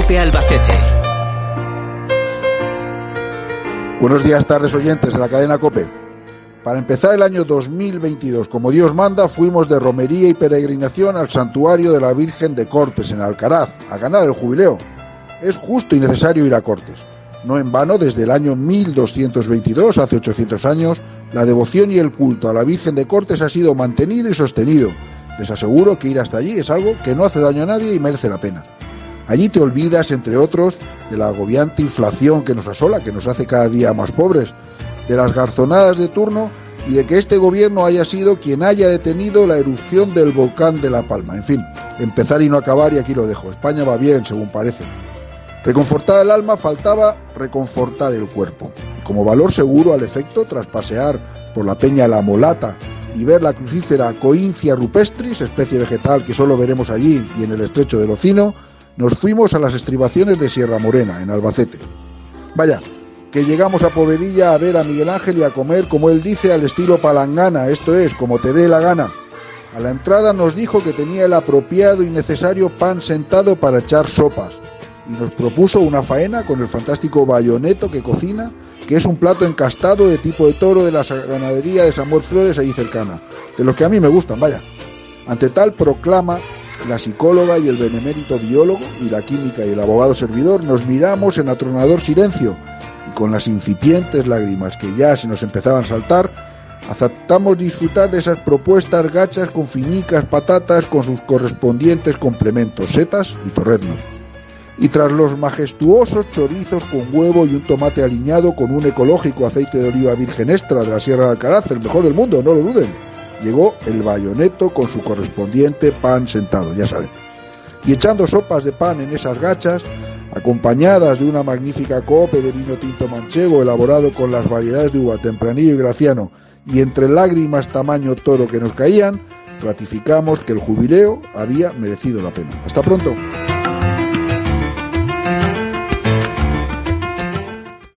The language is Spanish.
COPE Albacete. Buenos días, tardes oyentes de la cadena COPE. Para empezar el año 2022, como Dios manda, fuimos de romería y peregrinación al santuario de la Virgen de Cortes, en Alcaraz, a ganar el jubileo. Es justo y necesario ir a Cortes. No en vano, desde el año 1222, hace 800 años, la devoción y el culto a la Virgen de Cortes ha sido mantenido y sostenido. Les aseguro que ir hasta allí es algo que no hace daño a nadie y merece la pena. Allí te olvidas, entre otros, de la agobiante inflación que nos asola, que nos hace cada día más pobres, de las garzonadas de turno y de que este gobierno haya sido quien haya detenido la erupción del volcán de La Palma. En fin, empezar y no acabar, y aquí lo dejo. España va bien, según parece. Reconfortar el alma, faltaba reconfortar el cuerpo. Como valor seguro al efecto, tras pasear por la Peña La Molata y ver la crucífera Coincia rupestris, especie vegetal que solo veremos allí y en el estrecho de Locino, nos fuimos a las estribaciones de Sierra Morena, en Albacete. Vaya, que llegamos a Povedilla a ver a Miguel Ángel y a comer, como él dice, al estilo palangana, esto es, como te dé la gana. A la entrada nos dijo que tenía el apropiado y necesario pan sentado para echar sopas, y nos propuso una faena con el fantástico bayoneto que cocina, que es un plato encastado de tipo de toro de la ganadería de Samuel Flores ahí cercana, de los que a mí me gustan, vaya. Ante tal proclama, la psicóloga y el benemérito biólogo y la química y el abogado servidor nos miramos en atronador silencio, y con las incipientes lágrimas que ya se nos empezaban a saltar, aceptamos disfrutar de esas propuestas gachas con finicas patatas con sus correspondientes complementos, setas y torreznos. Y tras los majestuosos chorizos con huevo y un tomate aliñado con un ecológico aceite de oliva virgen extra de la Sierra de Alcaraz, el mejor del mundo, no lo duden, llegó el bayoneto con su correspondiente pan sentado, ya saben. Y echando sopas de pan en esas gachas, acompañadas de una magnífica cope de vino tinto manchego elaborado con las variedades de uva Tempranillo y Graciano, y entre lágrimas tamaño toro que nos caían, ratificamos que el jubileo había merecido la pena. Hasta pronto.